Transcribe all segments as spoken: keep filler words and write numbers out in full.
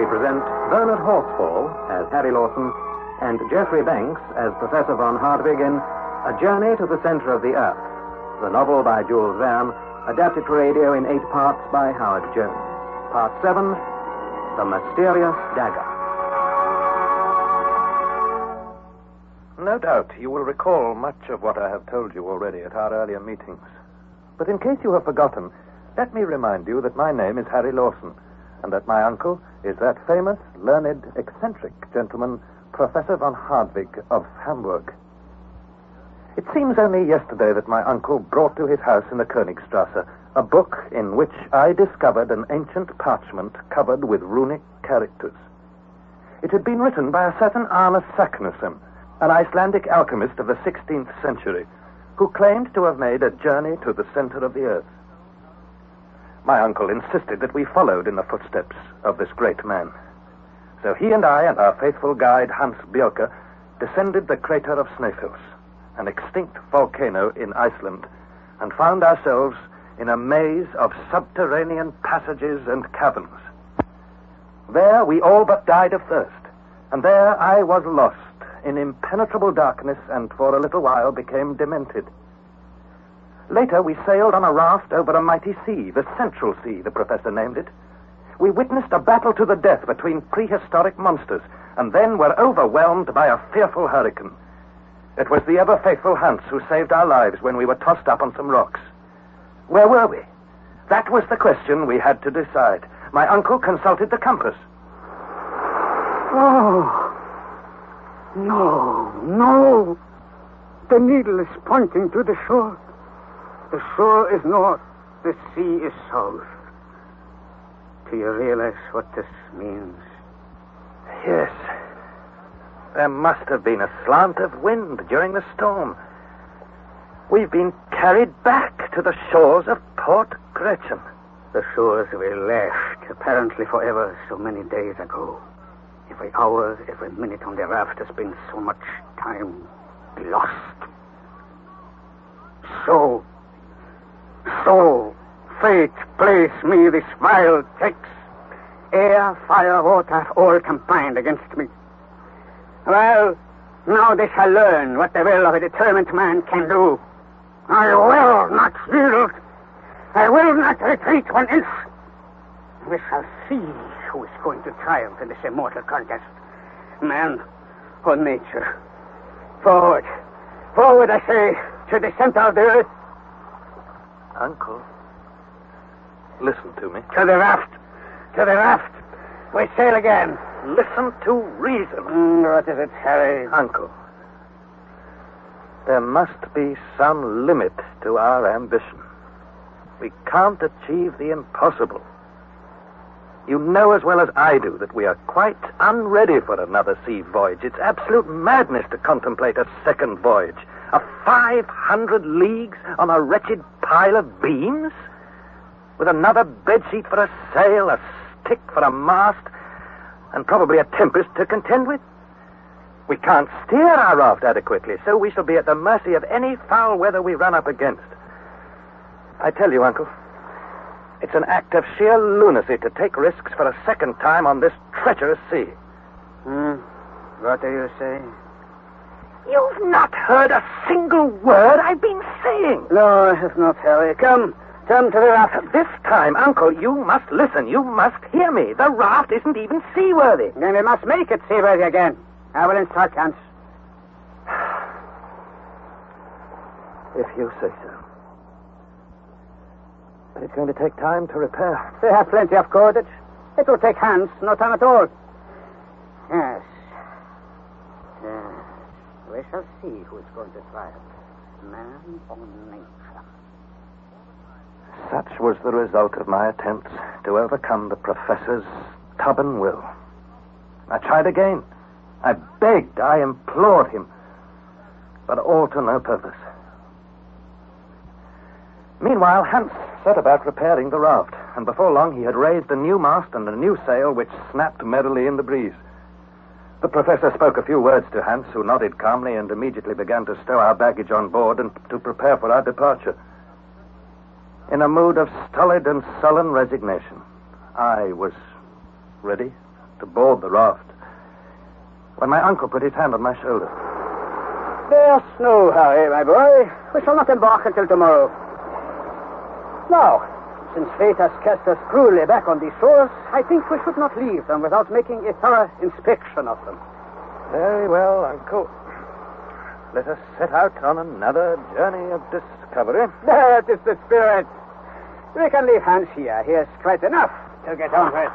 present Bernard Horsfall as Harry Lawson and Geoffrey Banks as Professor von Hardwig in A Journey to the Center of the Earth, the novel by Jules Verne, adapted for radio in eight parts by Howard Jones. Part seven, The Mysterious Dagger. No doubt you will recall much of what I have told you already at our earlier meetings. But in case you have forgotten, let me remind you that my name is Harry Lawson, and that my uncle is that famous, learned, eccentric gentleman, Professor von Hardwig of Hamburg. It seems only yesterday that my uncle brought to his house in the Königstrasse a book in which I discovered an ancient parchment covered with runic characters. It had been written by a certain Arne Saknussemm, an Icelandic alchemist of the sixteenth century, who claimed to have made a journey to the center of the earth. My uncle insisted that we followed in the footsteps of this great man. So he and I and our faithful guide Hans Bjelke descended the crater of Snæfellsnes, an extinct volcano in Iceland, and found ourselves in a maze of subterranean passages and caverns. There we all but died of thirst, and there I was lost in impenetrable darkness and for a little while became demented. Later we sailed on a raft over a mighty sea, the Central Sea, the professor named it. We witnessed a battle to the death between prehistoric monsters, and then were overwhelmed by a fearful hurricane. It was the ever-faithful Hans who saved our lives when we were tossed up on some rocks. Where were we? That was the question we had to decide. My uncle consulted the compass. Oh, no, no. The needle is pointing to the shore. The shore is north. The sea is south. Do you realize what this means? Yes. There must have been a slant of wind during the storm. We've been carried back to the shores of Port Gretchen. The shores we left, apparently forever, so many days ago. Every hour, every minute on the raft has been so much time lost. So, so, fate plays me this vile tricks. Air, fire, water, all combined against me. Well, now they shall learn what the will of a determined man can do. I will not yield. I will not retreat one inch. We shall see who is going to triumph in this immortal contest. Man or nature. Forward. Forward, I say, to the center of the earth. Uncle, listen to me. To the raft. To the raft. We sail again. Listen to reason. Mm, what is it, Harry? Uncle, there must be some limit to our ambition. We can't achieve the impossible. You know as well as I do that we are quite unready for another sea voyage. It's absolute madness to contemplate a second voyage. A five hundred leagues on a wretched pile of beams? With another bedsheet for a sail, a stick for a mast, and probably a tempest to contend with? We can't steer our raft adequately, so we shall be at the mercy of any foul weather we run up against. I tell you, Uncle, it's an act of sheer lunacy to take risks for a second time on this treacherous sea. Hmm? What do you say? You've not heard a single word I've been saying. No, I have not, Harry. Come, come to the raft. This time, Uncle, you must listen. You must hear me. The raft isn't even seaworthy. Then we must make it seaworthy again. I will instruct Hans. If you say so. But it's going to take time to repair. They have plenty of cordage. It will take Hans, no time at all. Yes. Yes. We shall see who is going to triumph. Man or nature. Such was the result of my attempts to overcome the professor's stubborn will. I tried again. I begged, I implored him, but all to no purpose. Meanwhile, Hans set about repairing the raft, and before long he had raised a new mast and a new sail which snapped merrily in the breeze. The professor spoke a few words to Hans, who nodded calmly and immediately began to stow our baggage on board and to prepare for our departure. In a mood of stolid and sullen resignation, I was ready to board the raft, when my uncle put his hand on my shoulder. There's no hurry, my boy. We shall not embark until tomorrow. Now, since fate has cast us cruelly back on these shores, I think we should not leave them without making a thorough inspection of them. Very well, Uncle. Let us set out on another journey of discovery. That is the spirit. We can leave Hans here. He has quite enough to get on with.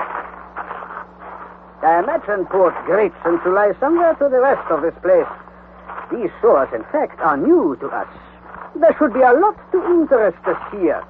I imagine Port Gregson to lie somewhere to the west of this place. These shores, in fact, are new to us. There should be a lot to interest us here.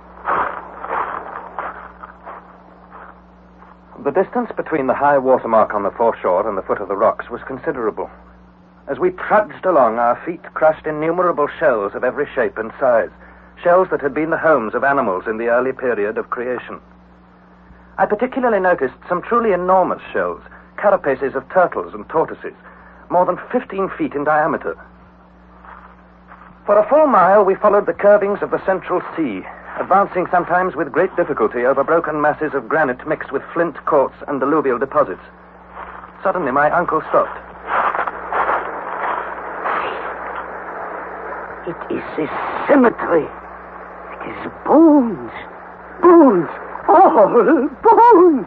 The distance between the high water mark on the foreshore and the foot of the rocks was considerable. As we trudged along, our feet crushed innumerable shells of every shape and size, shells that had been the homes of animals in the early period of creation. I particularly noticed some truly enormous shells, carapaces of turtles and tortoises, more than fifteen feet in diameter. For a full mile, we followed the curvings of the Central Sea, advancing sometimes with great difficulty over broken masses of granite mixed with flint, quartz, and alluvial deposits. Suddenly, my uncle stopped. It is a cemetery. It is bones. Bones. All bones.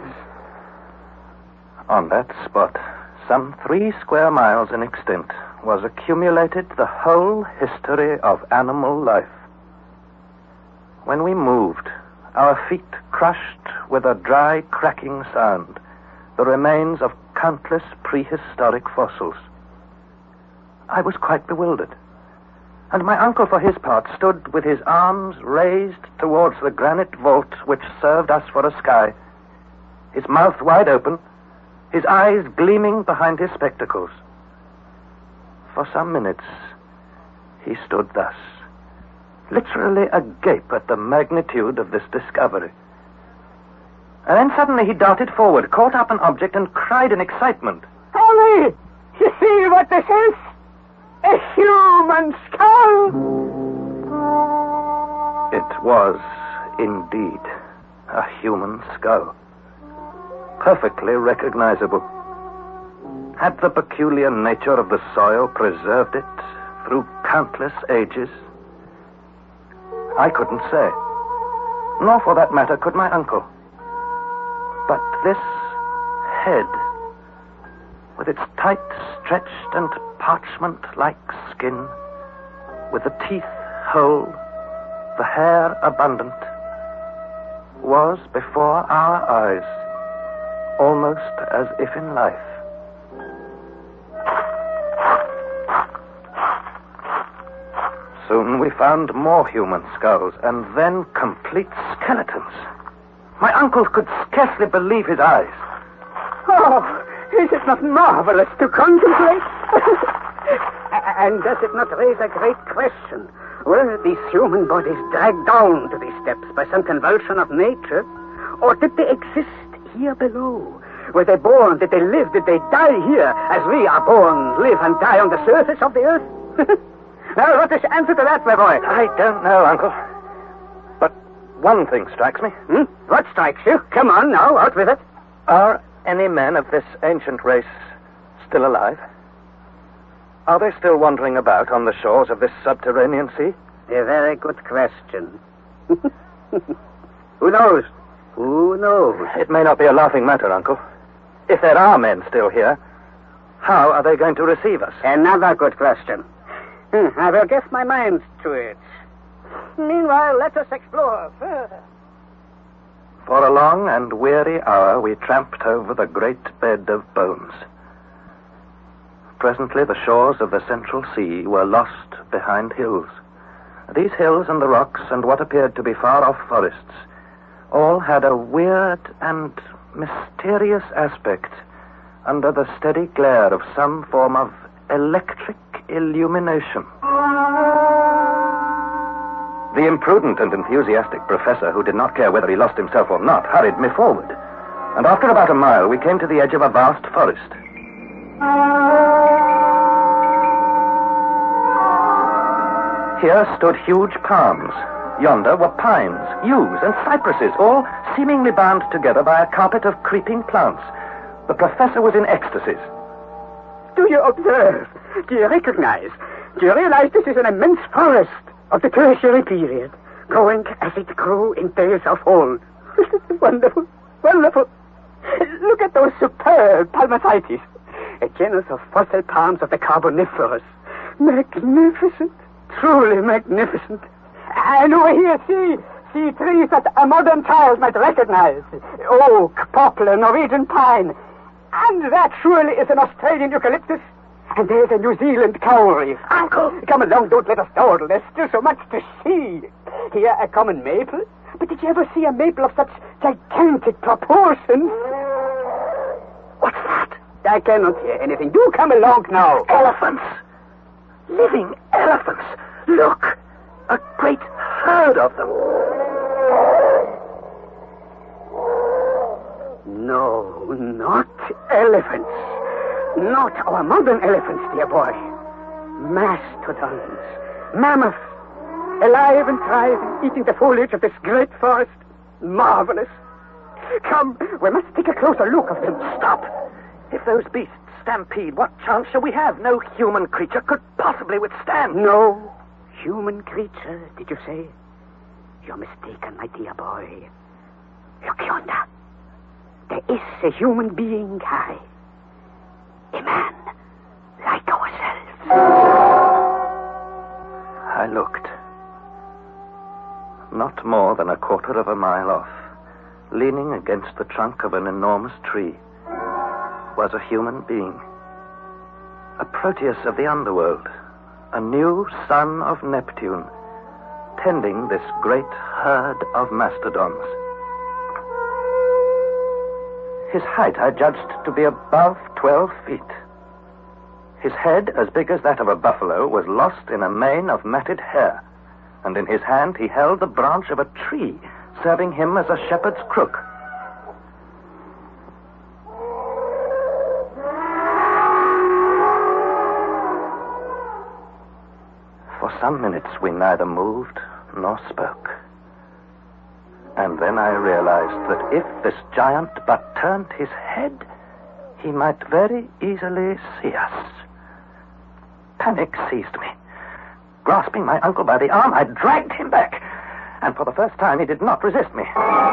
On that spot, some three square miles in extent, was accumulated the whole history of animal life. When we moved, our feet crushed with a dry, cracking sound the remains of countless prehistoric fossils. I was quite bewildered. And my uncle, for his part, stood with his arms raised towards the granite vault which served us for a sky, his mouth wide open, his eyes gleaming behind his spectacles. For some minutes, he stood thus, literally agape at the magnitude of this discovery. And then suddenly he darted forward, caught up an object, and cried in excitement. Harry! You see what this is? A human skull! It was, indeed, a human skull. Perfectly recognizable. Had the peculiar nature of the soil preserved it through countless ages? I couldn't say. Nor, for that matter, could my uncle. But this head, with its tight, stretched and parchment-like skin, with the teeth whole, the hair abundant, was before our eyes, almost as if in life. Soon we found more human skulls, and then complete skeletons. My uncle could scarcely believe his eyes. Oh, is it not marvelous to contemplate? And does it not raise a great question? Were these human bodies dragged down to these steps by some convulsion of nature? Or did they exist here below? Were they born? Did they live? Did they die here as we are born, live and die on the surface of the earth? Now, what is the answer to that, my boy? I don't know, Uncle. But one thing strikes me. Hmm? What strikes you? Come on now, out with it. Are any men of this ancient race still alive? Are they still wandering about on the shores of this subterranean sea? A very good question. Who knows? Who knows? It may not be a laughing matter, Uncle. If there are men still here, how are they going to receive us? Another good question. Hmm, I will give my mind to it. Meanwhile, let us explore further. For a long and weary hour, we tramped over the great bed of bones. Presently, the shores of the Central Sea were lost behind hills. These hills and the rocks and what appeared to be far-off forests all had a weird and mysterious aspect under the steady glare of some form of electric illumination. The imprudent and enthusiastic professor, who did not care whether he lost himself or not, hurried me forward. And after about a mile, we came to the edge of a vast forest. Here stood huge palms. Yonder were pines, yews, and cypresses, all seemingly bound together by a carpet of creeping plants, The professor was in ecstasies. Do you observe? Do you recognize? Do you realize this is an immense forest of the tertiary period, growing as it grew in days of old? Wonderful, wonderful. Look at those superb palmathites, a genus of fossil palms of the Carboniferous. Magnificent, truly magnificent. And over here, see, see trees that a modern child might recognize. Oak, poplar, Norwegian pine. And that surely is an Australian eucalyptus. And there's a New Zealand kauri. Uncle! Come along, don't let us dawdle. There's still so much to see. Here, a common maple. But did you ever see a maple of such gigantic proportions? What's that? I cannot hear anything. Do come along now. Elephants! Living elephants! Look! A great herd of them. No, not elephants. Not our modern elephants, dear boy. Mastodons, mammoths, alive and thriving, eating the foliage of this great forest. Marvelous. Come, we must take a closer look of them. Stop! If those beasts stampede, what chance shall we have? No human creature could possibly withstand. No human creature, did you say? You're mistaken, my dear boy. Look yonder. There is a human being, Harry. A man like ourselves. I looked. Not more than a quarter of a mile off, leaning against the trunk of an enormous tree, was a human being. A Proteus of the underworld, a new son of Neptune, tending this great herd of mastodons. His height I judged to be above twelve feet. His head, as big as that of a buffalo, was lost in a mane of matted hair, and in his hand he held the branch of a tree, serving him as a shepherd's crook. For some minutes we neither moved nor spoke. And then I realized that if this giant but turned his head, he might very easily see us. Panic seized me. Grasping my uncle by the arm, I dragged him back. And for the first time, he did not resist me.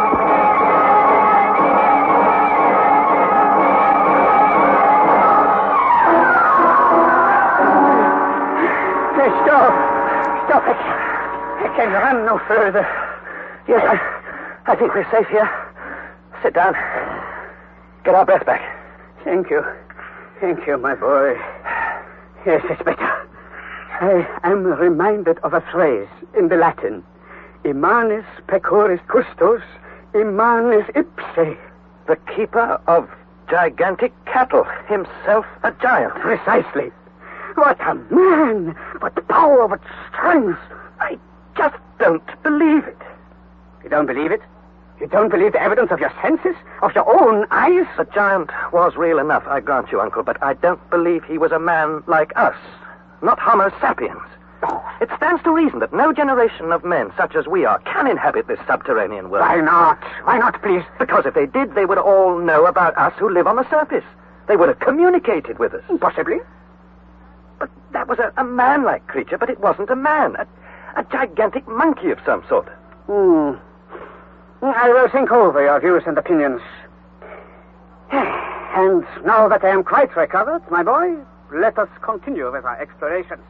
Hey, stop. Stop it. I can run no further. Yes, I... I think we're safe here. Sit down. Get our breath back. Thank you. Thank you, my boy. Yes, it's better. I am reminded of a phrase in the Latin. Immanis pecoris custos, immanis ipse. The keeper of gigantic cattle, himself a giant. Precisely. What a man! What power, what strength! I just don't believe it. You don't believe it? You don't believe the evidence of your senses? Of your own eyes? The giant was real enough, I grant you, Uncle, but I don't believe he was a man like us. Not Homo sapiens. Oh. It stands to reason that no generation of men such as we are can inhabit this subterranean world. Why not? Why not, please? Because if they did, they would all know about us who live on the surface. They would have communicated with us. Possibly. But that was a, a man-like creature, but it wasn't a man. A, a gigantic monkey of some sort. Hmm. I will think over your views and opinions. And now that I am quite recovered, my boy, let us continue with our explorations.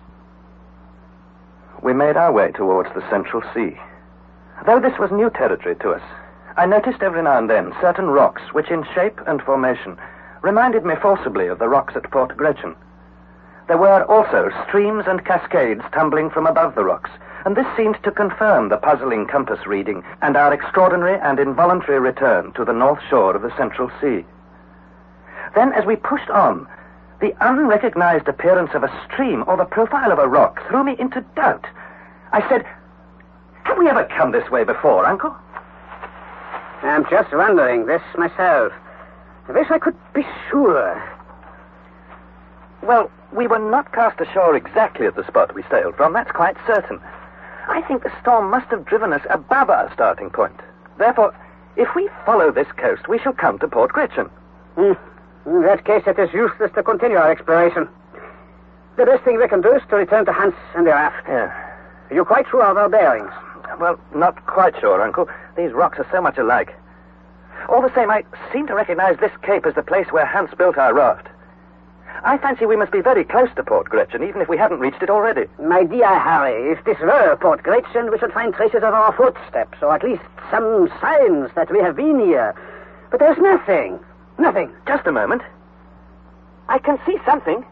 We made our way towards the Central Sea. Though this was new territory to us, I noticed every now and then certain rocks which in shape and formation reminded me forcibly of the rocks at Port Gretchen. There were also streams and cascades tumbling from above the rocks, and this seemed to confirm the puzzling compass reading and our extraordinary and involuntary return to the north shore of the Central Sea. Then, as we pushed on, the unrecognized appearance of a stream or the profile of a rock threw me into doubt. I said, "Have we ever come this way before, Uncle?" I'm just wondering this myself. I wish I could be sure. Well, we were not cast ashore exactly at the spot we sailed from, that's quite certain. I think the storm must have driven us above our starting point. Therefore, if we follow this coast, we shall come to Port Gretchen. Hmm. In that case, it is useless to continue our exploration. The best thing we can do is to return to Hans and the raft. Yeah. Are you quite sure of our bearings? Well, not quite sure, Uncle. These rocks are so much alike. All the same, I seem to recognize this cape as the place where Hans built our raft. I fancy we must be very close to Port Gretchen, even if we haven't reached it already. My dear Harry, if this were Port Gretchen, we should find traces of our footsteps, or at least some signs that we have been here. But there's nothing. Nothing. Just a moment. I can see something.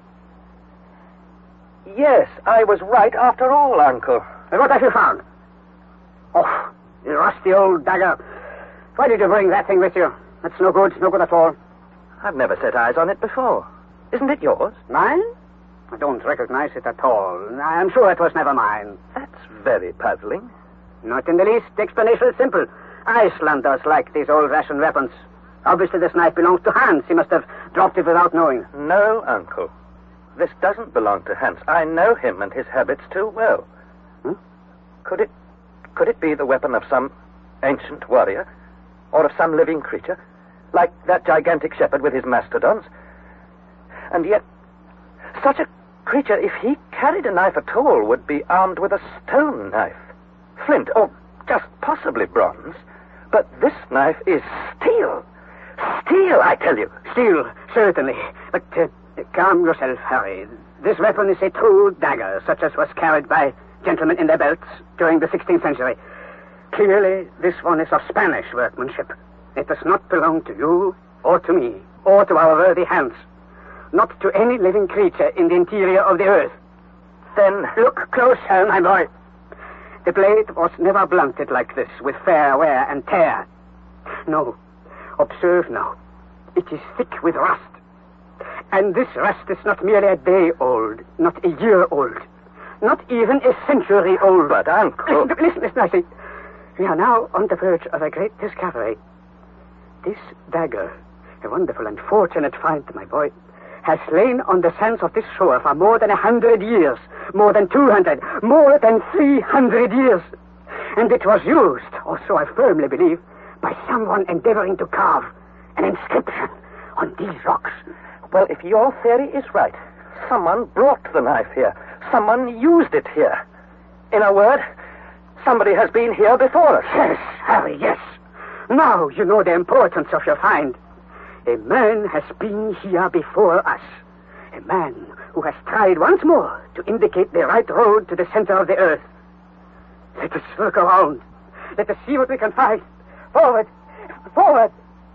Yes, I was right after all, Uncle. And what have you found? Oh, the rusty old dagger. Why did you bring that thing with you? That's no good, no good at all. I've never set eyes on it before. Isn't it yours? Mine? I don't recognize it at all. I'm sure it was never mine. That's very puzzling. Not in the least. The explanation is simple. Icelanders like these old-fashioned weapons. Obviously, this knife belongs to Hans. He must have dropped it without knowing. No, Uncle. This doesn't belong to Hans. I know him and his habits too well. Hmm? Could it, could it be the weapon of some ancient warrior? Or of some living creature? Like that gigantic shepherd with his mastodons? And yet, such a creature, if he carried a knife at all, would be armed with a stone knife. Flint, or just possibly bronze. But this knife is steel. Steel, I tell you. Steel, certainly. But uh, calm yourself, Harry. This weapon is a true dagger, such as was carried by gentlemen in their belts during the sixteenth century. Clearly, this one is of Spanish workmanship. It does not belong to you, or to me, or to our worthy Hans. Not to any living creature in the interior of the earth. Then look closer, my boy. The blade was never blunted like this, with fair wear and tear. No. Observe now. It is thick with rust. And this rust is not merely a day old, not a year old, not even a century old. But, Uncle... Listen, listen, listen, I say. We are now on the verge of a great discovery. This dagger, a wonderful and fortunate find, my boy, has lain on the sands of this shore for more than a hundred years, more than two hundred, more than three hundred years. And it was used, or so I firmly believe, by someone endeavoring to carve an inscription on these rocks. Well, if your theory is right, someone brought the knife here. Someone used it here. In a word, somebody has been here before us. Yes, Harry, yes. Now you know the importance of your find. A man has been here before us. A man who has tried once more to indicate the right road to the center of the earth. Let us look around. Let us see what we can find. Forward! Forward!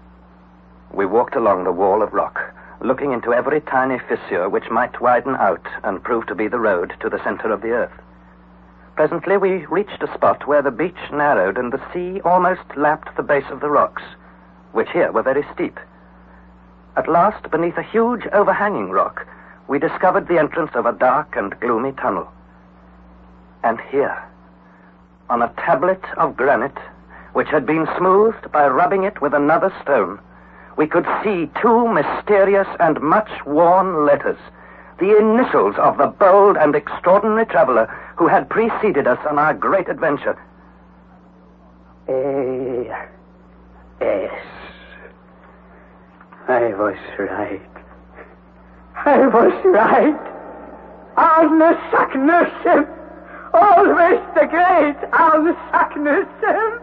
We walked along the wall of rock, looking into every tiny fissure which might widen out and prove to be the road to the center of the earth. Presently we reached a spot where the beach narrowed and the sea almost lapped the base of the rocks, which here were very steep. At last, beneath a huge overhanging rock, we discovered the entrance of a dark and gloomy tunnel. And here, on a tablet of granite, which had been smoothed by rubbing it with another stone, we could see two mysterious and much worn letters, the initials of the bold and extraordinary traveler who had preceded us on our great adventure. A. S. I was right. I was right. Arne Saknussemm. Always the great Arne Saknussemm.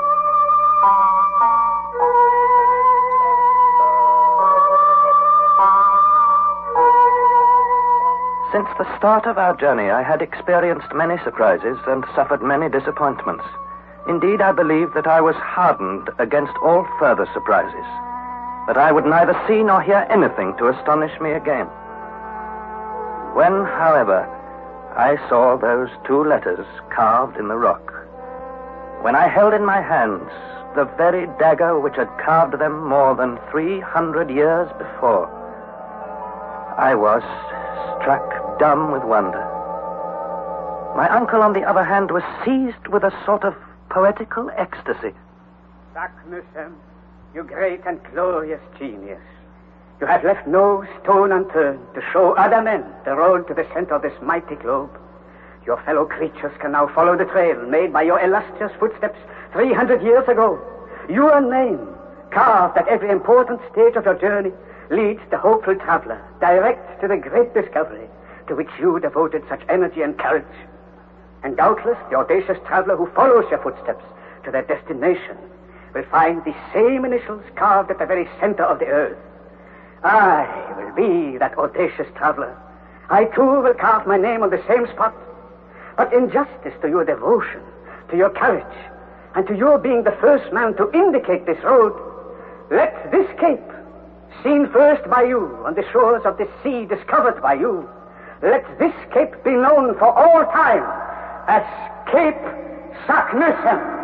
Since the start of our journey, I had experienced many surprises and suffered many disappointments. Indeed, I believed that I was hardened against all further surprises, that I would neither see nor hear anything to astonish me again. When, however, I saw those two letters carved in the rock, when I held in my hands the very dagger which had carved them more than three hundred years before, I was struck dumb with wonder. My uncle, on the other hand, was seized with a sort of poetical ecstasy. Saknussemm, you great and glorious genius. You have left no stone unturned to show other men the road to the center of this mighty globe. Your fellow creatures can now follow the trail made by your illustrious footsteps three hundred years ago. Your name carved at every important stage of your journey, leads the hopeful traveler direct to the great discovery to which you devoted such energy and courage. And doubtless the audacious traveler who follows your footsteps to their destination will find the same initials carved at the very center of the earth. I will be that audacious traveler. I too will carve my name on the same spot. But in justice to your devotion, to your courage, and to your being the first man to indicate this road, let this cape, seen first by you on the shores of the sea discovered by you, let this cape be known for all time as Cape Saknussemm.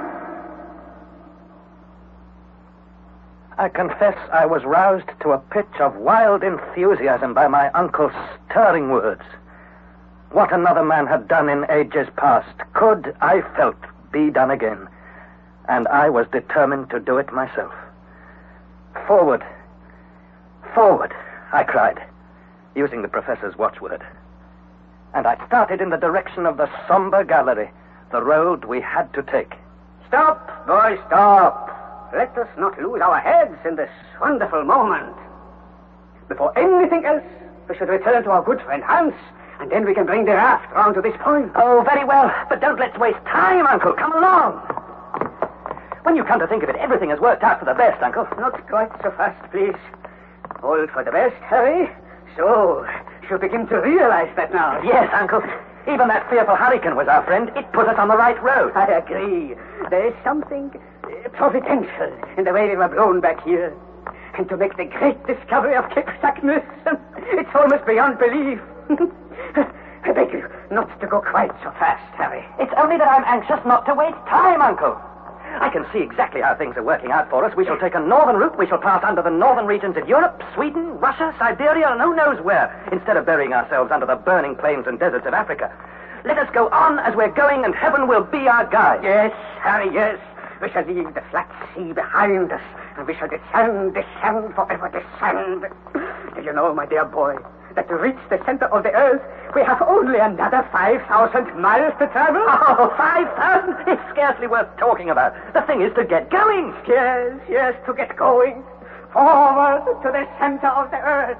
I confess I was roused to a pitch of wild enthusiasm by my uncle's stirring words. What another man had done in ages past could, I felt, be done again, and I was determined to do it myself. Forward, forward, I cried, using the professor's watchword. And I started in the direction of the somber gallery, the road we had to take. Stop, boy, stop. Let us not lose our heads in this wonderful moment. Before anything else, we should return to our good friend Hans, and then we can bring the raft round to this point. Oh, very well, but don't let's waste time, Uncle. Come along. When you come to think of it, everything has worked out for the best, Uncle. Not quite so fast, please. All for the best, Harry. So, you begin to realize that now. Yes, Uncle. Even that fearful hurricane was our friend. It put us on the right road. I agree. There is something uh, providential in the way we were blown back here. And to make the great discovery of Cape Saknussemm, it's almost beyond belief. I beg you not to go quite so fast, Harry. It's only that I'm anxious not to waste time, Uncle. I can see exactly how things are working out for us. We shall take a northern route. We shall pass under the northern regions of Europe, Sweden, Russia, Siberia, and who knows where, instead of burying ourselves under the burning plains and deserts of Africa. Let us go on as we're going, and heaven will be our guide. Yes, Harry, yes. We shall leave the flat sea behind us, and we shall descend, descend, forever descend. Do you know, my dear boy, that to reach the center of the earth, we have only another five thousand miles to travel? Oh, five thousand? It's scarcely worth talking about. The thing is to get going. Yes, yes, to get going. Forward to the center of the earth.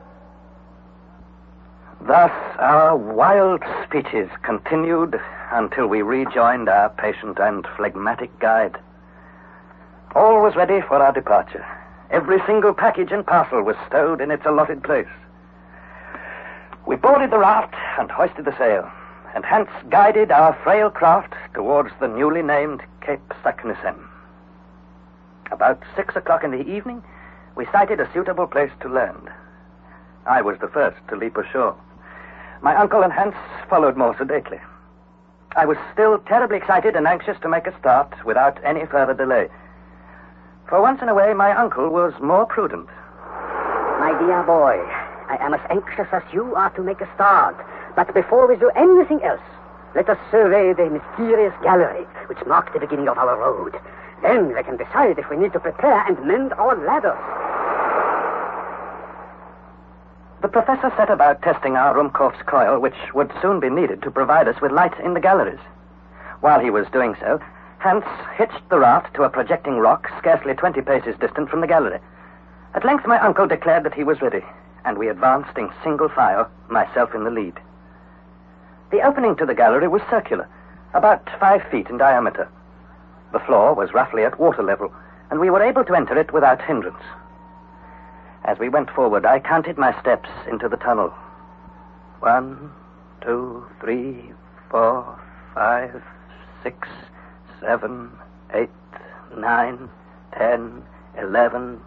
Thus our wild speeches continued until we rejoined our patient and phlegmatic guide. All was ready for our departure. Every single package and parcel was stowed in its allotted place. We boarded the raft and hoisted the sail, and hence guided our frail craft towards the newly named Cape Saknussemm. About six o'clock in the evening, we sighted a suitable place to land. I was the first to leap ashore. My uncle and Hans followed more sedately. I was still terribly excited and anxious to make a start without any further delay. For once in a way, my uncle was more prudent. My dear boy, I am as anxious as you are to make a start. But before we do anything else, let us survey the mysterious gallery which marks the beginning of our road. Then we can decide if we need to prepare and mend our ladders. The professor set about testing our Ruhmkorff's coil, which would soon be needed to provide us with light in the galleries. While he was doing so, Hans hitched the raft to a projecting rock scarcely twenty paces distant from the gallery. At length my uncle declared that he was ready, and we advanced in single file, myself in the lead. The opening to the gallery was circular, about five feet in diameter. The floor was roughly at water level, and we were able to enter it without hindrance. As we went forward, I counted my steps into the tunnel. One, two, three, four, five, six, seven, eight, nine, ten, eleven.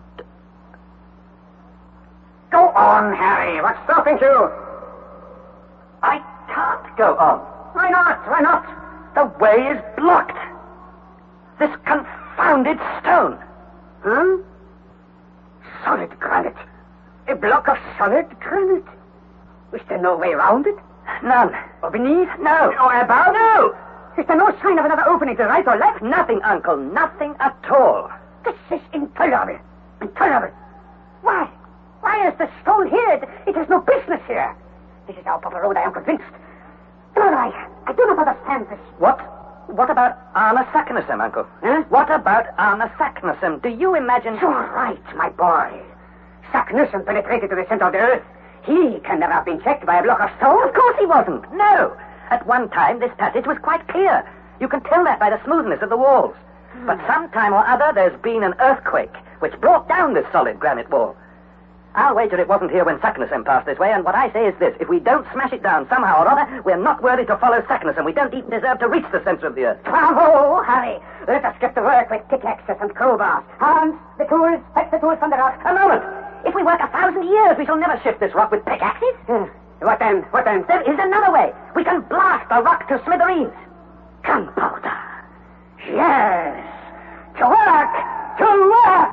Go on, Harry. What's stopping you? I can't go on. Why not? Why not? The way is blocked. This confounded stone. Huh? Solid granite. A block of solid granite. Is there no way around it? None. Or beneath? No. Or above? No. Is there no sign of another opening to right or left? Nothing, Uncle. Nothing at all. This is intolerable. Intolerable. Why? Why is the stone here? It, it has no business here. This is our proper road, I am convinced. No, I, I do not understand this. What? What about Arne Saknussemm, Uncle? Huh? What about Arne Saknussemm? Do you imagine... You're right, my boy. Saknussemm penetrated to the center of the earth. He can never have been checked by a block of stone. Of course he wasn't. No. At one time, this passage was quite clear. You can tell that by the smoothness of the walls. Hmm. But sometime or other, there's been an earthquake which brought down this solid granite wall. I'll wager it wasn't here when Saknussemm passed this way, and what I say is this. If we don't smash it down somehow or other, we're not worthy to follow Saknussemm. We don't even deserve to reach the center of the earth. Bravo, Harry. Let us get to work with pickaxes and crowbars. Hans, the tools, fetch the tools from the rock. A moment. If we work a thousand years, we shall never shift this rock with pickaxes. Hmm. What then? What then? There is another way. We can blast the rock to smithereens. Gunpowder. Yes. To work! To work!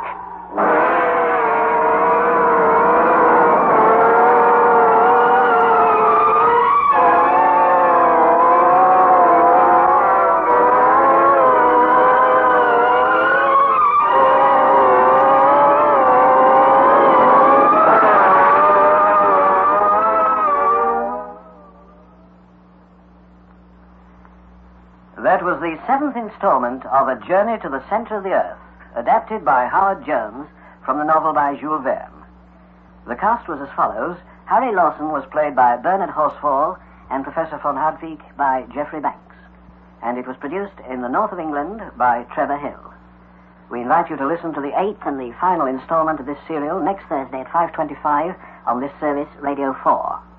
That was the seventh installment of A Journey to the Center of the Earth, adapted by Howard Jones from the novel by Jules Verne. The cast was as follows. Harry Lawson was played by Bernard Horsfall and Professor von Hardwig by Geoffrey Banks. And it was produced in the north of England by Trevor Hill. We invite you to listen to the eighth and the final installment of this serial next Thursday at five twenty-five on this service, Radio four.